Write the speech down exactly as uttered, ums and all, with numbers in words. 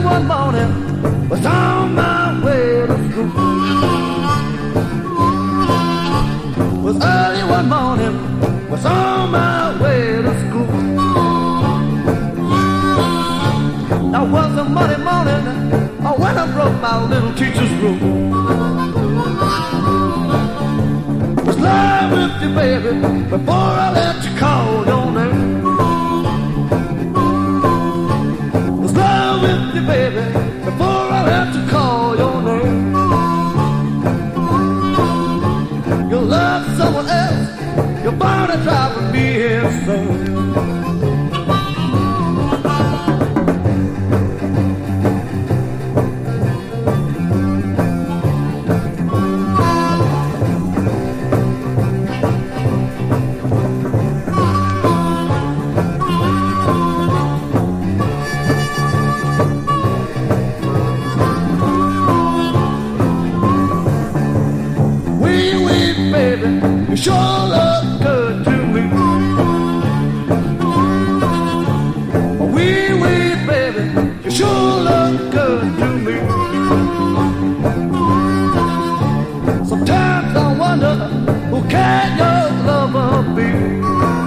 one morning, was on my way to school. Was early one morning, was on my way to school. Now was a Monday morning, oh, when I broke my little teacher's rule. Was love with you, baby, before I let you call your name. Was love with you, baby, before I let you call your name. You love someone else, you're bound to drive me insane. You sure look good to me. Wee wee baby, you sure look good to me. Sometimes I wonder who can your lover be.